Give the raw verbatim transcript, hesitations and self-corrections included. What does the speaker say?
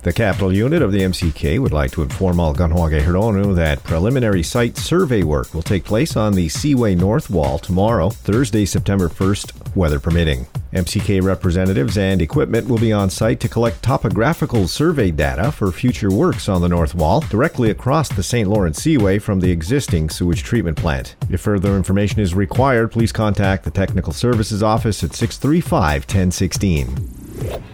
The capital unit of the M C K would like to inform all Kahnawake Hironu that preliminary site survey work will take place on the Seaway North Wall tomorrow, Thursday, September first, weather permitting. M C K representatives and equipment will be on site to collect topographical survey data for future works on the North Wall directly across the Saint Lawrence Seaway from the existing sewage treatment plant. If further information is required, please contact the Technical Services Office at six three five, one oh one six.